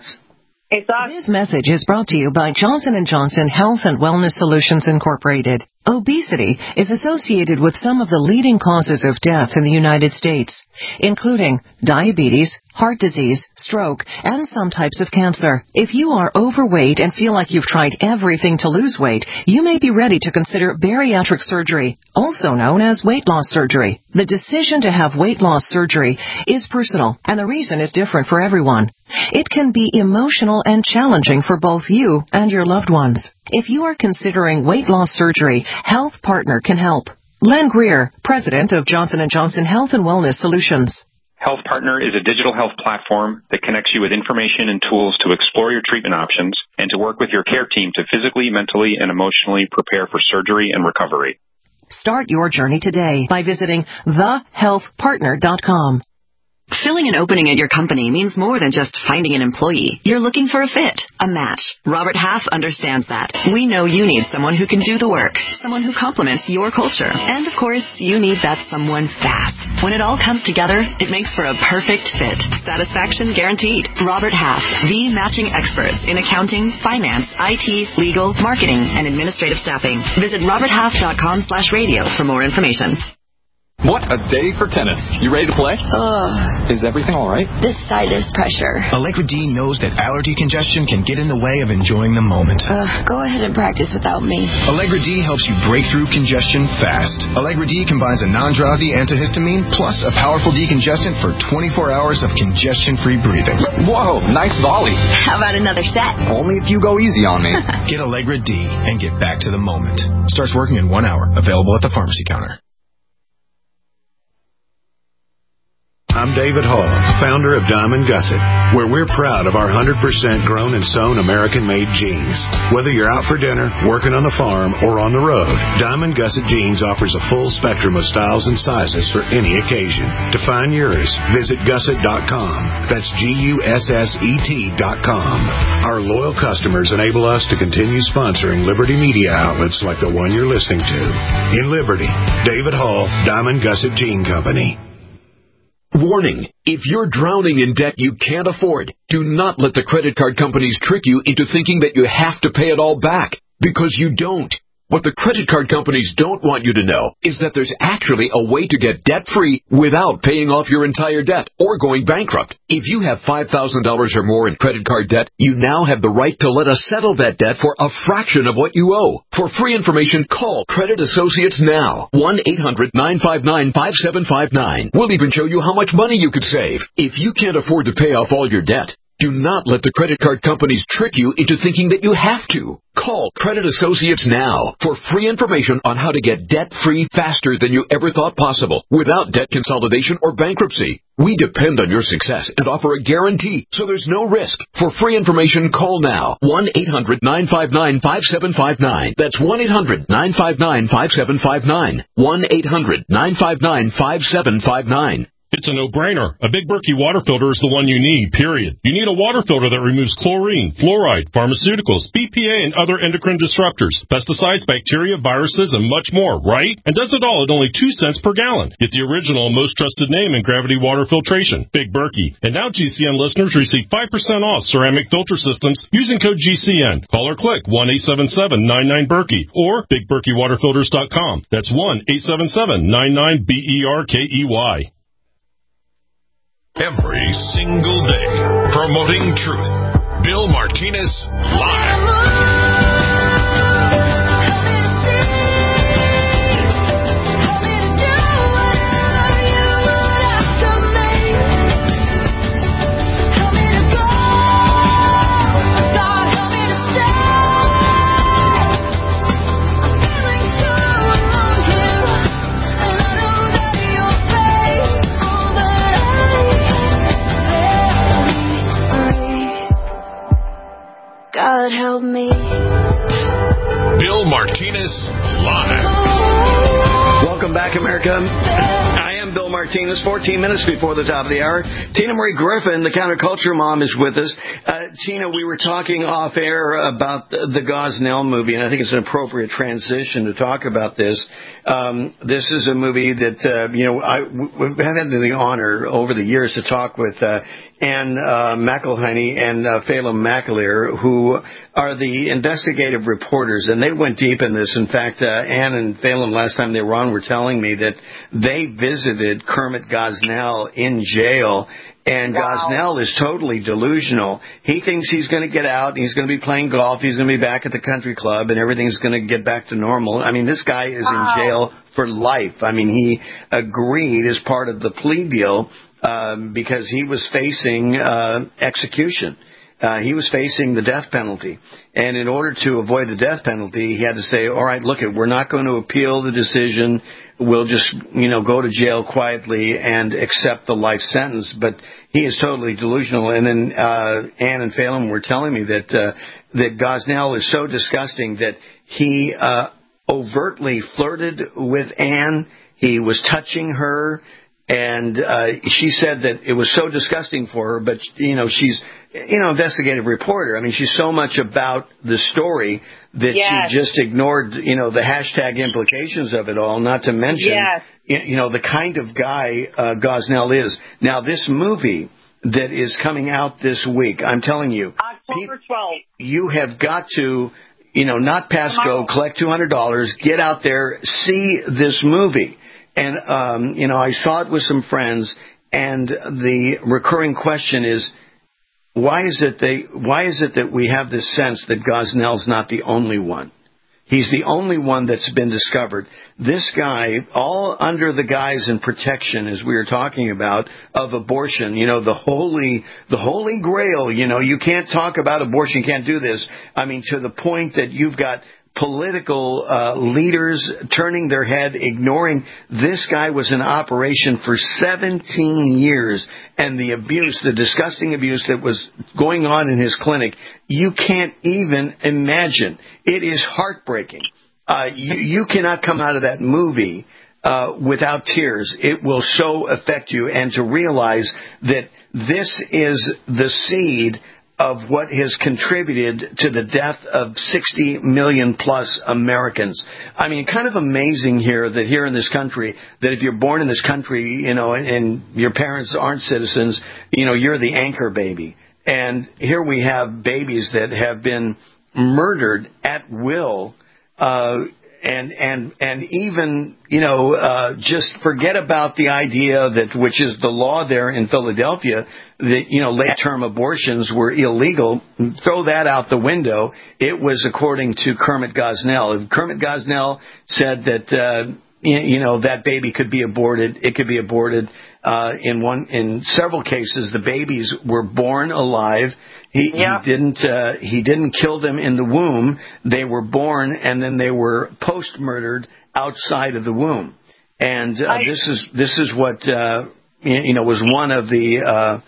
This message is brought to you by Johnson and Johnson Health and Wellness Solutions Incorporated. Obesity is associated with some of the leading causes of death in the United States, including diabetes, heart disease, stroke, and some types of cancer. If you are overweight and feel like you've tried everything to lose weight, you may be ready to consider bariatric surgery, also known as weight loss surgery. The decision to have weight loss surgery is personal, and the reason is different for everyone. It can be emotional and challenging for both you and your loved ones. If you are considering weight loss surgery, Health Partner can help. Len Greer, President of Johnson and Johnson Health and Wellness Solutions. Health Partner is a digital health platform that connects you with information and tools to explore your treatment options and to work with your care team to physically, mentally, and emotionally prepare for surgery and recovery. Start your journey today by visiting the health partner dot com. Filling an opening at your company means more than just finding an employee. You're looking for a fit, a match. Robert Half understands that. We know you need someone who can do the work, someone who complements your culture. And, of course, you need that someone fast. When it all comes together, it makes for a perfect fit. Satisfaction guaranteed. Robert Half, the matching experts in accounting, finance, I T, legal, marketing, and administrative staffing. Visit robert half dot com slash radio for more information. What a day for tennis. You ready to play? Ugh. Is everything all right? This sinus pressure. Allegra D knows that allergy congestion can get in the way of enjoying the moment. Ugh, go ahead and practice without me. Allegra D helps you break through congestion fast. Allegra D combines a non-drowsy antihistamine plus a powerful decongestant for twenty-four hours of congestion-free breathing. Whoa, nice volley. How about another set? Only if you go easy on me. Get Allegra D and get back to the moment. Starts working in one hour. Available at the pharmacy counter. I'm David Hall, founder of Diamond Gusset, where we're proud of our one hundred percent grown and sewn American-made jeans. Whether you're out for dinner, working on the farm, or on the road, Diamond Gusset Jeans offers a full spectrum of styles and sizes for any occasion. To find yours, visit gusset dot com. That's G U S S E T dot com. Our loyal customers enable us to continue sponsoring Liberty media outlets like the one you're listening to. In Liberty, David Hall, Diamond Gusset Jean Company. Warning, if you're drowning in debt you can't afford, do not let the credit card companies trick you into thinking that you have to pay it all back, because you don't. What the credit card companies don't want you to know is that there's actually a way to get debt-free without paying off your entire debt or going bankrupt. If you have five thousand dollars or more in credit card debt, you now have the right to let us settle that debt for a fraction of what you owe. For free information, call Credit Associates now. one eight hundred nine five nine five seven five nine. We'll even show you how much money you could save. If you can't afford to pay off all your debt, do not let the credit card companies trick you into thinking that you have to. Call Credit Associates now for free information on how to get debt-free faster than you ever thought possible without debt consolidation or bankruptcy. We depend on your success and offer a guarantee, so there's no risk. For free information, call now. one eight hundred nine five nine five seven five nine. That's one eight hundred nine five nine five seven five nine. one eight hundred nine five nine five seven five nine. It's a no-brainer. A Big Berkey water filter is the one you need, period. You need a water filter that removes chlorine, fluoride, pharmaceuticals, B P A, and other endocrine disruptors, pesticides, bacteria, viruses, and much more, right? And does it all at only two cents per gallon. Get the original, most trusted name in gravity water filtration, Big Berkey. And now G C N listeners receive five percent off ceramic filter systems using code G C N. Call or click one eight seven seven nine nine Berkey or big berkey water filters dot com. That's one eight seven seven nine nine B E R K E Y. Every single day, promoting truth. Bill Martinez Live. God help me. Bill Martinez Live. Welcome back, America. I am Bill Martinez. fourteen minutes before the top of the hour. Tina Marie Griffin, the counterculture mom, is with us. Uh, Tina, we were talking off air about the, the Gosnell movie, and I think it's an appropriate transition to talk about this. Um, this is a movie that, uh, you know, I, we've had the honor over the years to talk with uh, Ann uh, McElhinney and uh, Phelim McAleer, who are the investigative reporters, and they went deep in this. In fact, uh, Ann and Phelim, last time they were on, were telling me that they visited Kermit Gosnell in jail. And wow. Gosnell is totally delusional. He thinks he's going to get out, he's going to be playing golf, he's going to be back at the country club, and everything's going to get back to normal. I mean, this guy is wow. in jail for life. I mean, he agreed as part of the plea deal um, because he was facing uh, execution. Uh, he was facing the death penalty. And in order to avoid the death penalty, he had to say, all right, look, we're not going to appeal the decision. We'll just, you know, go to jail quietly and accept the life sentence. But he is totally delusional. And then uh, Ann and Phelim were telling me that uh, that Gosnell is so disgusting that he uh, overtly flirted with Ann. He was touching her. And uh, she said that it was so disgusting for her, but, you know, she's, you know, investigative reporter. I mean, she's so much about the story that yes. she just ignored, you know, the hashtag implications of it all, not to mention, yes. you know, the kind of guy uh, Gosnell is. Now, this movie that is coming out this week, I'm telling you. October twelfth. You have got to, you know, not pass go, collect two hundred dollars, get out there, see this movie. And, um, you know, I saw it with some friends, and the recurring question is, why is it they, why is it that we have this sense that Gosnell's not the only one? He's the only one that's been discovered. This guy, all under the guise and protection, as we were talking about, of abortion, you know, the holy, the holy grail, you know, you can't talk about abortion, can't do this. I mean, to the point that you've got political uh, leaders turning their head, ignoring. This guy was in operation for seventeen years, and the abuse, the disgusting abuse that was going on in his clinic, you can't even imagine. It is heartbreaking. Uh, you, you cannot come out of that movie uh, without tears. It will so affect you, and to realize that this is the seed of what has contributed to the death of sixty million plus Americans. I mean, kind of amazing here that here in this country, that if you're born in this country, you know, and, and your parents aren't citizens, you know, you're the anchor baby. And here we have babies that have been murdered at will, uh, and and and even, you know, uh, just forget about the idea that, which is the law there in Philadelphia, that, you know, late-term abortions were illegal. Throw that out the window. It was according to Kermit Gosnell. If Kermit Gosnell said that, uh, you know, that baby could be aborted, it could be aborted. Uh, in one, in several cases, the babies were born alive. He, yeah. he didn't, uh, he didn't kill them in the womb. They were born, and then they were post-murdered outside of the womb. And uh, I, this is this is what uh, you know was one of the uh,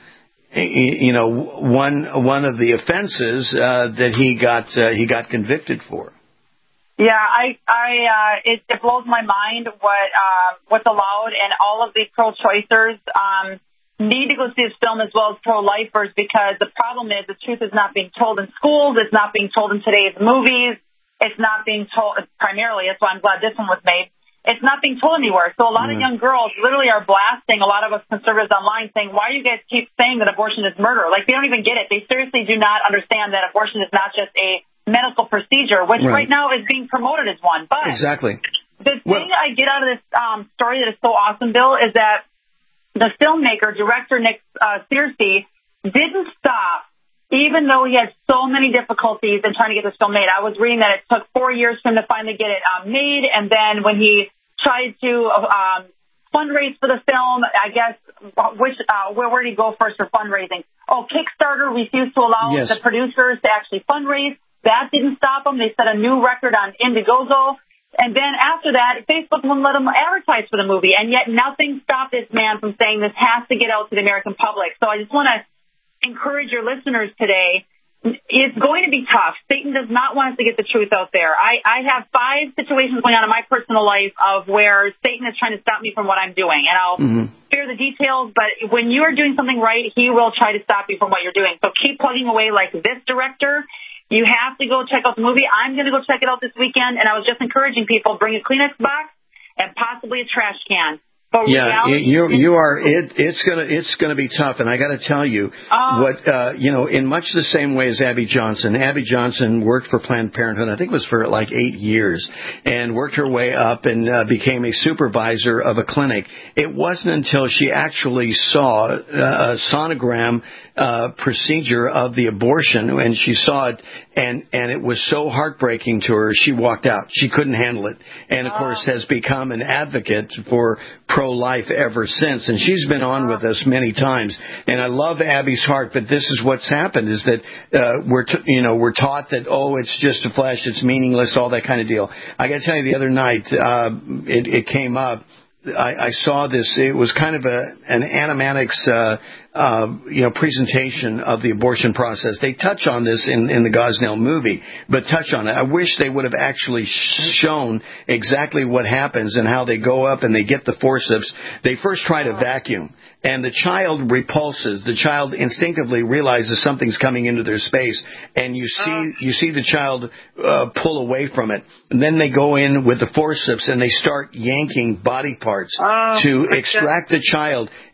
you know one one of the offenses uh, that he got uh, he got convicted for. Yeah, I, I, uh, it, it blows my mind what, uh, what's allowed, and all of these pro-choicers, um, need to go see this film as well as pro-lifers, because the problem is the truth is not being told in schools. It's not being told in today's movies. It's not being told primarily. That's why I'm glad this one was made. It's not being told anywhere. So a lot mm-hmm. of young girls literally are blasting a lot of us conservatives online saying, why do you guys keep saying that abortion is murder? Like, they don't even get it. They seriously do not understand that abortion is not just a medical procedure, which right. right now is being promoted as one. But exactly. The thing well, I get out of this um, story that is so awesome, Bill, is that the filmmaker, director Nick uh, Searcy, didn't stop, even though he had so many difficulties in trying to get this film made. I was reading that it took four years for him to finally get it um, made, and then when he tried to um, fundraise for the film, I guess, which uh, where, where did he go first for fundraising? Oh, Kickstarter refused to allow yes. the producers to actually fundraise. That didn't stop them. They set a new record on Indiegogo. And then after that, Facebook wouldn't let them advertise for the movie. And yet nothing stopped this man from saying this has to get out to the American public. So I just want to encourage your listeners today. It's going to be tough. Satan does not want us to get the truth out there. I, I have five situations going on in my personal life of where Satan is trying to stop me from what I'm doing. And I'll mm-hmm. spare the details, but when you are doing something right, he will try to stop you from what you're doing. So keep plugging away like this director. You have to go check out the movie. I'm going to go check it out this weekend, and I was just encouraging people, bring a Kleenex box and possibly a trash can. But yeah, you you are it. It's gonna it's gonna be tough, and I got to tell you uh, what uh, you know. In much the same way as Abby Johnson, Abby Johnson worked for Planned Parenthood. I think it was for like eight years, and worked her way up and uh, became a supervisor of a clinic. It wasn't until she actually saw uh, a sonogram uh, procedure of the abortion, and she saw it, and and it was so heartbreaking to her. She walked out. She couldn't handle it, and of uh, course has become an advocate for pro-life ever since, and she's been on with us many times. And I love Abby's heart, but this is what's happened: is that uh, we're t- you know we're taught that oh, it's just a flesh, it's meaningless, all that kind of deal. I got to tell you, the other night uh, it, it came up. I, I saw this. It was kind of a an animatics, uh, uh, you know, presentation of the abortion process. They touch on this in, in the Gosnell movie, but touch on it. I wish they would have actually shown exactly what happens and how they go up and they get the forceps. They first try to vacuum, and the child repulses. The child instinctively realizes something's coming into their space, and you see you see the child uh, pull away from it. And then they go in with the forceps and they start yanking body parts oh, to extract the child.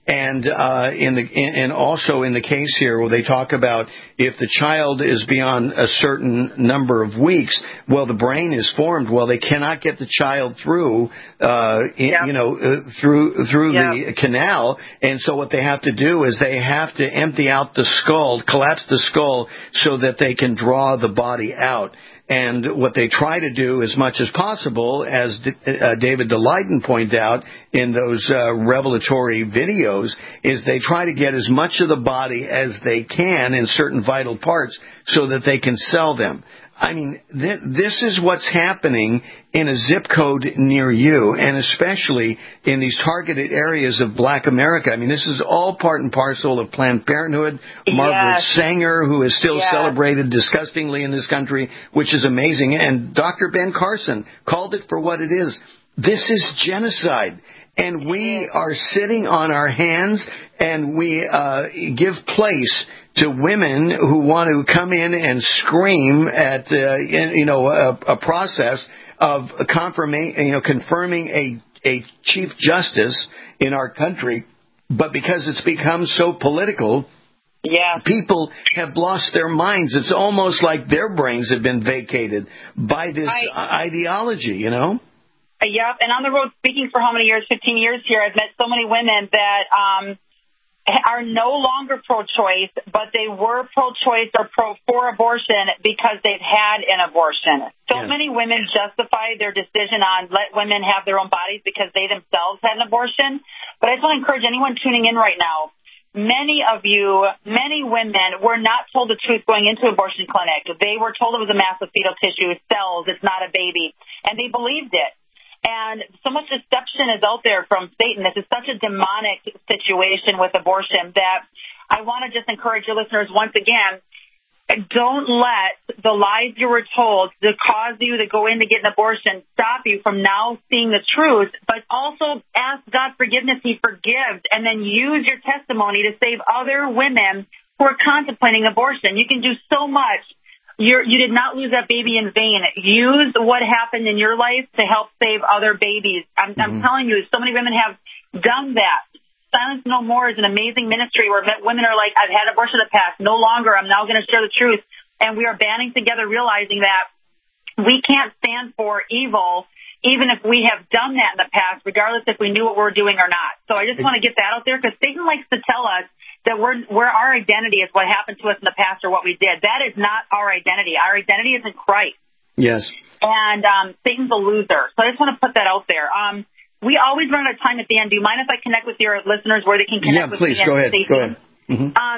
And uh, in the in, and also in the case here where they talk about if the child is beyond a certain number of weeks, well, the brain is formed. Well, they cannot get the child through, uh, in, yep. you know, uh, through through yep. the canal. And so what they have to do is they have to empty out the skull, collapse the skull, so that they can draw the body out. And what they try to do as much as possible, as D- uh, David Daleiden pointed out in those uh, revelatory videos, is they try to get as much of the body as they can in certain vital parts so that they can sell them. I mean, th- this is what's happening in a zip code near you, and especially in these targeted areas of Black America. I mean, this is all part and parcel of Planned Parenthood. Yes. Margaret Sanger, who is still yes. celebrated disgustingly in this country, which is amazing. And Doctor Ben Carson called it for what it is. This is genocide. And we are sitting on our hands, and we uh, give place to women who want to come in and scream at, uh, you know, a, a process of confirming, you know, confirming a, a chief justice in our country. But because it's become so political, yeah. people have lost their minds. It's almost like their brains have been vacated by this I, ideology, you know? Yep, and on the road speaking for how many years? fifteen years here, I've met so many women that um, are no longer pro-choice, but they were pro-choice or pro for abortion because they've had an abortion. So yes. many women justify their decision on let women have their own bodies because they themselves had an abortion. But I just want to encourage anyone tuning in right now. Many of you, many women were not told the truth going into abortion clinic. They were told it was a mass of fetal tissue, cells, it's not a baby, and they believed it. And so much deception is out there from Satan. This is such a demonic situation with abortion that I want to just encourage your listeners once again, don't let the lies you were told to cause you to go in to get an abortion stop you from now seeing the truth, but also ask God forgiveness. He forgives, and then use your testimony to save other women who are contemplating abortion. You can do so much. You're, you did not lose that baby in vain. Use what happened in your life to help save other babies. I'm, mm-hmm. I'm telling you, so many women have done that. Silence No More is an amazing ministry where women are like, I've had abortion in the past. No longer. I'm now going to share the truth. And we are banding together, realizing that we can't stand for evil, even if we have done that in the past, regardless if we knew what we were doing or not. So I just want to get that out there because Satan likes to tell us that we're, we're our identity is what happened to us in the past or what we did. That is not our identity. Our identity is in Christ. Yes. And um, Satan's a loser. So I just want to put that out there. Um, we always run out of time at the end. Do you mind if I connect with your listeners where they can connect yeah, with please, me? Go ahead. Go ahead. Mm-hmm. Um,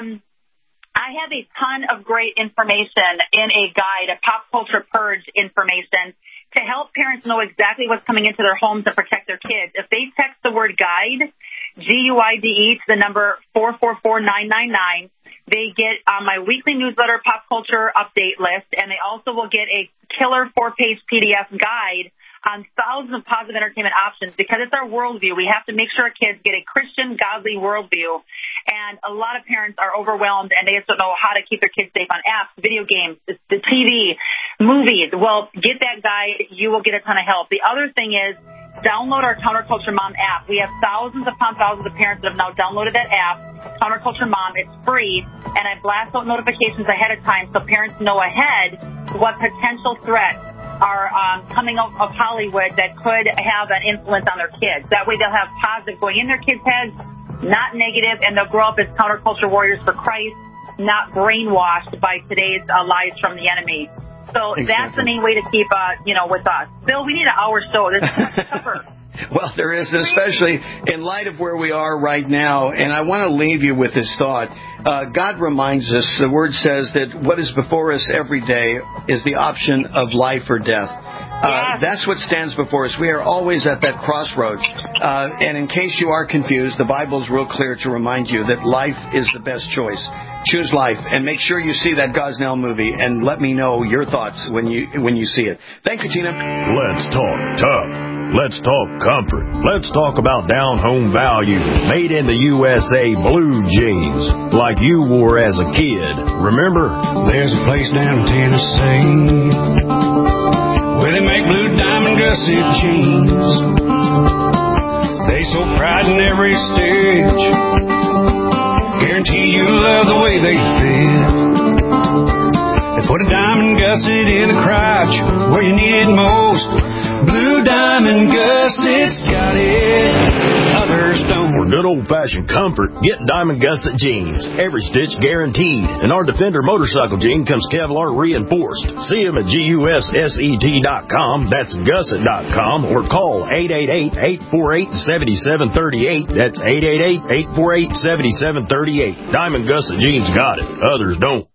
I have a ton of great information in a guide, a pop culture purge information, to help parents know exactly what's coming into their homes and protect their kids. If they text the word guide, G U I D E, to the number four four four nine nine nine, they get on my weekly newsletter pop culture update list, and they also will get a killer four-page P D F guide on thousands of positive entertainment options because it's our worldview. We have to make sure our kids get a Christian, godly worldview. And a lot of parents are overwhelmed, and they just don't know how to keep their kids safe on apps, video games, the T V, movies. Well, get that guide. You will get a ton of help. The other thing is, download our Counterculture Mom app. We have thousands upon thousands of parents that have now downloaded that app, Counterculture Mom. It's free, and I blast out notifications ahead of time so parents know ahead what potential threats are um, coming out of Hollywood that could have an influence on their kids. That way they'll have positive going in their kids' heads, not negative, and they'll grow up as counterculture warriors for Christ, not brainwashed by today's uh, lies from the enemy. So exactly. That's the main way to keep, uh, you know, with us. Bill, we need an hour show. There's too much to cover. Well, there is, especially in light of where we are right now. And I want to leave you with this thought. Uh, God reminds us, the Word says that what is before us every day is the option of life or death. Uh, that's what stands before us. We are always at that crossroads. Uh, and in case you are confused, the Bible is real clear to remind you that life is the best choice. Choose life, and make sure you see that Gosnell movie, and let me know your thoughts when you when you see it. Thank you, Tina. Let's talk tough. Let's talk comfort. Let's talk about down-home value, made in the U S A blue jeans, like you wore as a kid. Remember? There's a place down in Tennessee where they make blue diamond gusset jeans. They so pride in every stitch. Guarantee you love the way they fit. They put a diamond gusset in the crotch where you need it most. Blue Diamond Gusset's got it, others don't. For good old-fashioned comfort, get Diamond Gusset jeans. Every stitch guaranteed. And our Defender motorcycle jean comes Kevlar reinforced. See them at G U S S E T dot com. That's gusset dot com. Or call eight eight eight, eight four eight, seven seven three eight. That's eight eight eight, eight four eight, seven seven three eight. Diamond Gusset jeans got it. Others don't.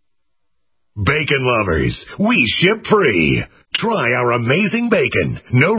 Bacon lovers, we ship free. Try our amazing bacon. No